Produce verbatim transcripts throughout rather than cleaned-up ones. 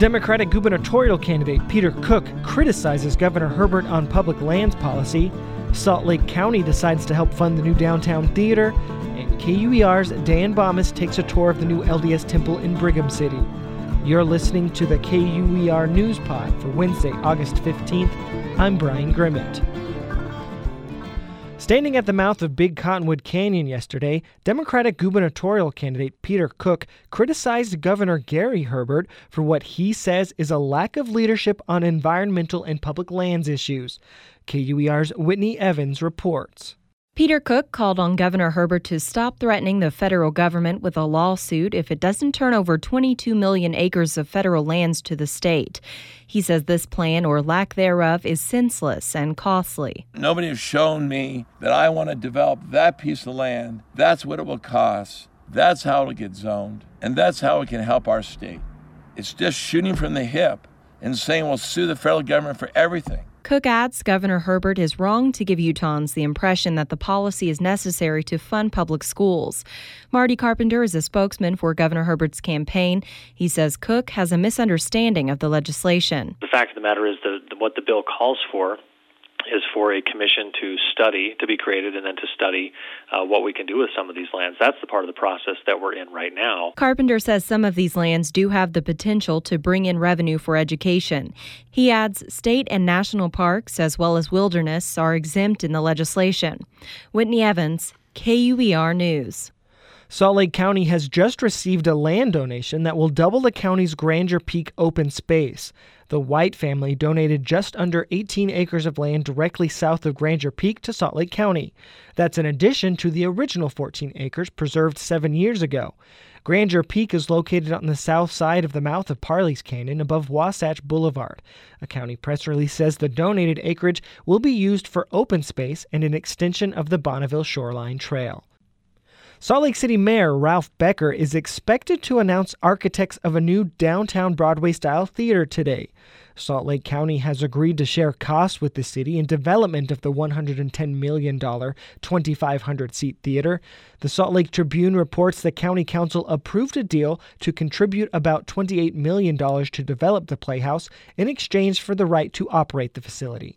Democratic gubernatorial candidate Peter Cook criticizes Governor Herbert on public lands policy. Salt Lake County decides to help fund the new downtown theater. And K U E R's Dan Bomas takes a tour of the new L D S temple in Brigham City. You're listening to the K U E R News Pod for Wednesday, August fifteenth. I'm Brian Grimmett. Standing at the mouth of Big Cottonwood Canyon yesterday, Democratic gubernatorial candidate Peter Cook criticized Governor Gary Herbert for what he says is a lack of leadership on environmental and public lands issues. K U E R's Whitney Evans reports. Peter Cook called on Governor Herbert to stop threatening the federal government with a lawsuit if it doesn't turn over twenty-two million acres of federal lands to the state. He says this plan, or lack thereof, is senseless and costly. Nobody has shown me that I want to develop that piece of land. That's what it will cost. That's how it'll get zoned. And that's how it can help our state. It's just shooting from the hip and saying we'll sue the federal government for everything. Cook adds Governor Herbert is wrong to give Utahns the impression that the policy is necessary to fund public schools. Marty Carpenter is a spokesman for Governor Herbert's campaign. He says Cook has a misunderstanding of the legislation. The fact of the matter is that what the bill calls for is for a commission to study, to be created, and then to study uh, what we can do with some of these lands. That's the part of the process that we're in right now. Carpenter says some of these lands do have the potential to bring in revenue for education. He adds state and national parks, as well as wilderness, are exempt in the legislation. Whitney Evans, K U E R News. Salt Lake County has just received a land donation that will double the county's Granger Peak open space. The White family donated just under eighteen acres of land directly south of Granger Peak to Salt Lake County. That's in addition to the original fourteen acres preserved seven years ago. Granger Peak is located on the south side of the mouth of Parley's Canyon above Wasatch Boulevard. A county press release says the donated acreage will be used for open space and an extension of the Bonneville Shoreline Trail. Salt Lake City Mayor Ralph Becker is expected to announce architects of a new downtown Broadway-style theater today. Salt Lake County has agreed to share costs with the city in development of the one hundred ten million dollars, twenty-five hundred seat theater. The Salt Lake Tribune reports the county council approved a deal to contribute about twenty-eight million dollars to develop the Playhouse in exchange for the right to operate the facility.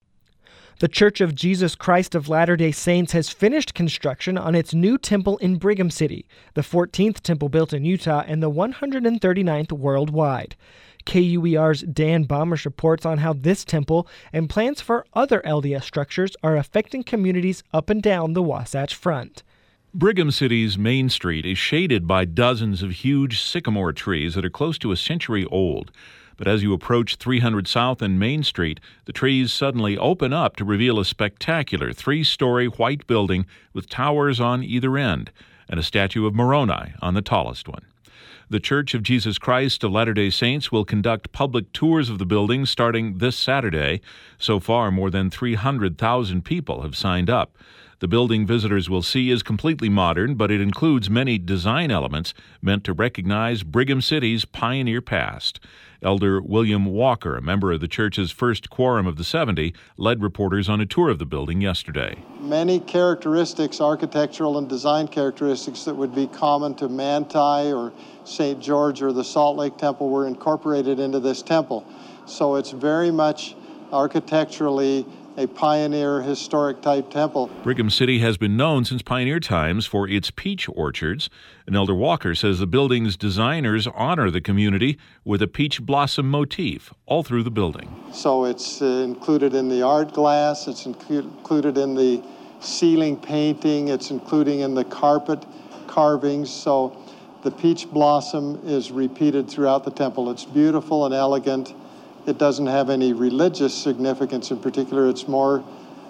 The Church of Jesus Christ of Latter-day Saints has finished construction on its new temple in Brigham City, the fourteenth temple built in Utah and the one hundred thirty-ninth worldwide. K U E R's Dan Bomas reports on how this temple and plans for other L D S structures are affecting communities up and down the Wasatch Front. Brigham City's Main Street is shaded by dozens of huge sycamore trees that are close to a century old. But as you approach three hundred South and Main Street, the trees suddenly open up to reveal a spectacular three-story white building with towers on either end and a statue of Moroni on the tallest one. The Church of Jesus Christ of Latter-day Saints will conduct public tours of the building starting this Saturday. So far, more than three hundred thousand people have signed up. The building visitors will see is completely modern, but it includes many design elements meant to recognize Brigham City's pioneer past. Elder William Walker, a member of the church's first quorum of the seventy, led reporters on a tour of the building yesterday. Many characteristics, architectural and design characteristics that would be common to Manti or Saint George or the Salt Lake Temple were incorporated into this temple. So it's very much architecturally a pioneer historic type temple. Brigham City has been known since pioneer times for its peach orchards. And Elder Walker says the building's designers honor the community with a peach blossom motif all through the building. So it's uh, included in the art glass, it's inclu- included in the ceiling painting, it's including in the carpet carvings. So the peach blossom is repeated throughout the temple. It's beautiful and elegant. It doesn't have any religious significance in particular. It's more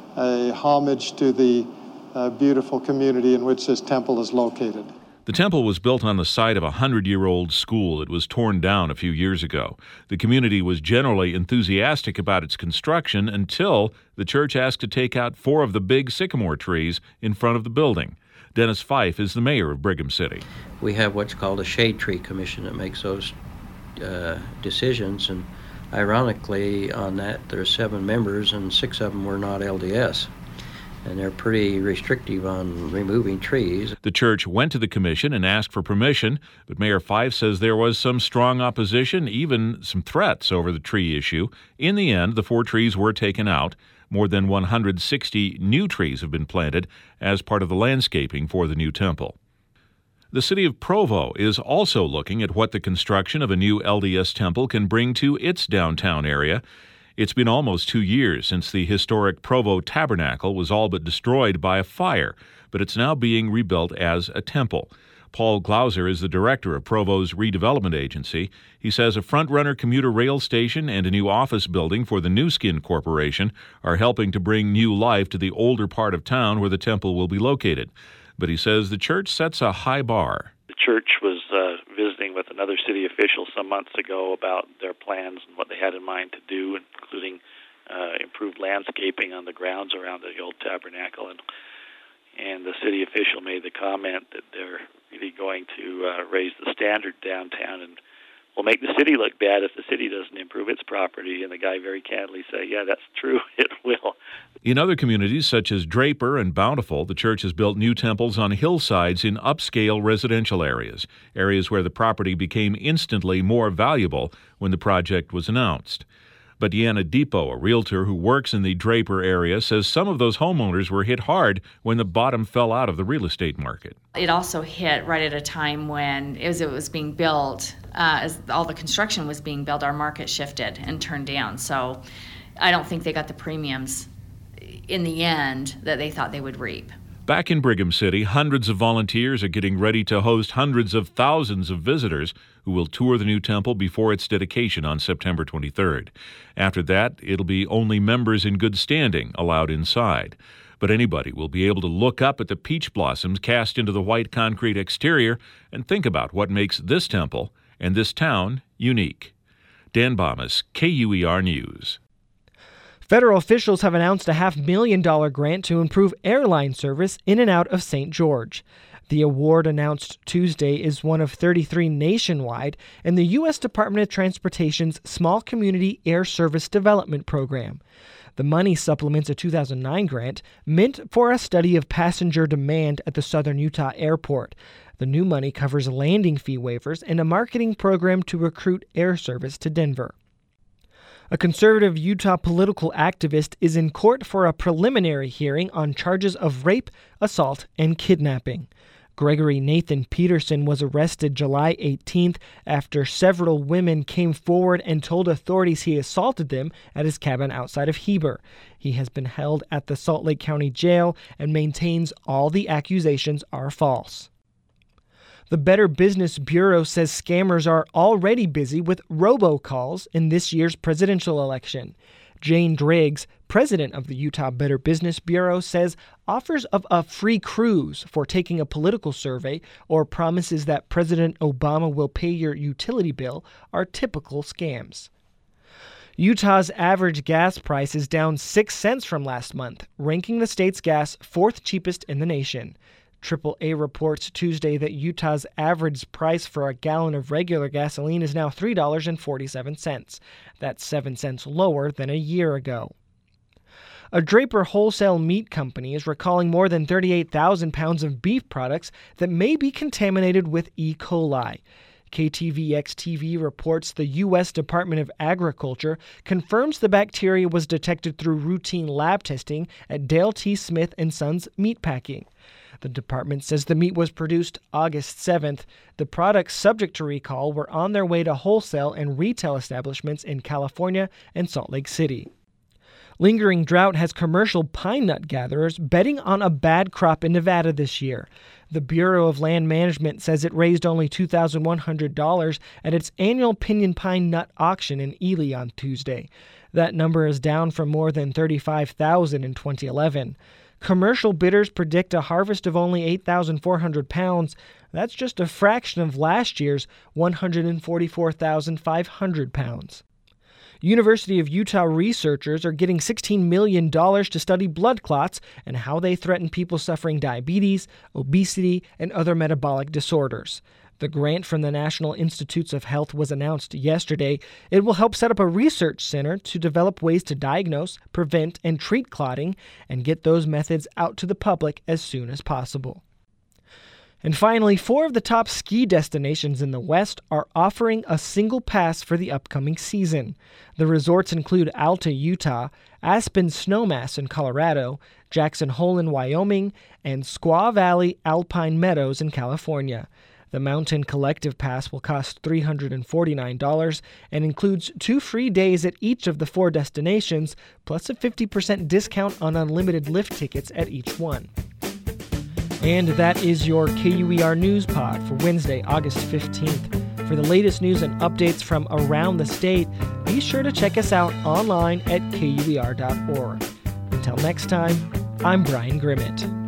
a homage to the uh, beautiful community in which this temple is located. The temple was built on the site of a hundred-year-old school. It was torn down a few years ago. The community was generally enthusiastic about its construction until the church asked to take out four of the big sycamore trees in front of the building. Dennis Fife is the mayor of Brigham City. We have what's called a shade tree commission that makes those uh, decisions, and ironically, on that, there are seven members, and six of them were not L D S. and they're pretty restrictive on removing trees. The church went to the commission and asked for permission, but Mayor Fife says there was some strong opposition, even some threats over the tree issue. In the end, the four trees were taken out. More than one hundred sixty new trees have been planted as part of the landscaping for the new temple. The city of Provo is also looking at what the construction of a new L D S temple can bring to its downtown area. It's been almost two years since the historic Provo Tabernacle was all but destroyed by a fire, but it's now being rebuilt as a temple. Paul Glauser is the director of Provo's redevelopment agency. He says a front-runner commuter rail station and a new office building for the Nu Skin Corporation are helping to bring new life to the older part of town where the temple will be located. But he says the church sets a high bar. The church was uh, visiting with another city official some months ago about their plans and what they had in mind to do, including uh, improved landscaping on the grounds around the old tabernacle. And, and the city official made the comment that they're really going to uh, raise the standard downtown and will make the city look bad if the city doesn't improve its property. And the guy very candidly said, yeah, that's true, it will. In other communities such as Draper and Bountiful, the church has built new temples on hillsides in upscale residential areas, areas where the property became instantly more valuable when the project was announced. But Deanna Depot, a realtor who works in the Draper area, says some of those homeowners were hit hard when the bottom fell out of the real estate market. It also hit right at a time when, as it was being built, uh, as all the construction was being built, our market shifted and turned down. So I don't think they got the premiums in the end that they thought they would reap. Back in Brigham City, hundreds of volunteers are getting ready to host hundreds of thousands of visitors who will tour the new temple before its dedication on September twenty-third. After that, it'll be only members in good standing allowed inside. But anybody will be able to look up at the peach blossoms cast into the white concrete exterior and think about what makes this temple and this town unique. Dan Bomas, K U E R News. Federal officials have announced a half million dollar grant to improve airline service in and out of Saint George. The award, announced Tuesday, is one of thirty-three nationwide in the U S Department of Transportation's Small Community Air Service Development Program. The money supplements a two thousand nine grant meant for a study of passenger demand at the Southern Utah Airport. The new money covers landing fee waivers and a marketing program to recruit air service to Denver. A conservative Utah political activist is in court for a preliminary hearing on charges of rape, assault, and kidnapping. Gregory Nathan Peterson was arrested July eighteenth after several women came forward and told authorities he assaulted them at his cabin outside of Heber. He has been held at the Salt Lake County Jail and maintains all the accusations are false. The Better Business Bureau says scammers are already busy with robocalls in this year's presidential election. Jane Driggs, president of the Utah Better Business Bureau, says offers of a free cruise for taking a political survey or promises that President Obama will pay your utility bill are typical scams. Utah's average gas price is down six cents from last month, ranking the state's gas fourth cheapest in the nation. triple A reports Tuesday that Utah's average price for a gallon of regular gasoline is now three dollars and forty-seven cents. That's seven cents lower than a year ago. A Draper wholesale meat company is recalling more than thirty-eight thousand pounds of beef products that may be contaminated with E. coli. K T V X T V reports the U S Department of Agriculture confirms the bacteria was detected through routine lab testing at Dale T. Smith and Sons Meatpacking. The department says the meat was produced August seventh. The products subject to recall were on their way to wholesale and retail establishments in California and Salt Lake City. Lingering drought has commercial pine nut gatherers betting on a bad crop in Nevada this year. The Bureau of Land Management says it raised only two thousand one hundred dollars at its annual pinyon pine nut auction in Ely on Tuesday. That number is down from more than thirty-five thousand dollars in twenty eleven. Commercial bidders predict a harvest of only eight thousand four hundred pounds. That's just a fraction of last year's one hundred forty-four thousand five hundred pounds. University of Utah researchers are getting sixteen million dollars to study blood clots and how they threaten people suffering diabetes, obesity, and other metabolic disorders. The grant from the National Institutes of Health was announced yesterday. It will help set up a research center to develop ways to diagnose, prevent, and treat clotting and get those methods out to the public as soon as possible. And finally, four of the top ski destinations in the West are offering a single pass for the upcoming season. The resorts include Alta, Utah, Aspen Snowmass in Colorado, Jackson Hole in Wyoming, and Squaw Valley Alpine Meadows in California. The Mountain Collective Pass will cost three hundred forty-nine dollars and includes two free days at each of the four destinations, plus a fifty percent discount on unlimited lift tickets at each one. And that is your K U E R News Pod for Wednesday, August fifteenth. For the latest news and updates from around the state, be sure to check us out online at K U E R dot org. Until next time, I'm Brian Grimmett.